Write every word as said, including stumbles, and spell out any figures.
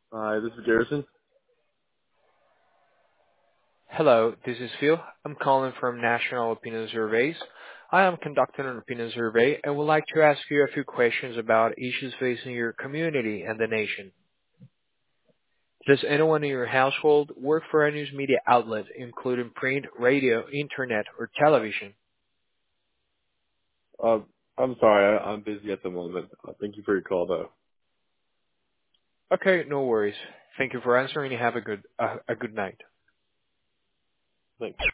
Hi, this is Garrison. Hello, this is Phil. I'm calling from National Opinion Surveys. I am conducting an opinion survey and would like to ask you a few questions about issues facing your community and the nation. Does anyone in your household work for a news media outlet, including print, radio, internet, or television? Uh, I'm sorry, I, I'm busy at the moment. Uh, thank you for your call, though. Okay, no worries. Thank you for answering and have a good, uh, a good night. Thanks.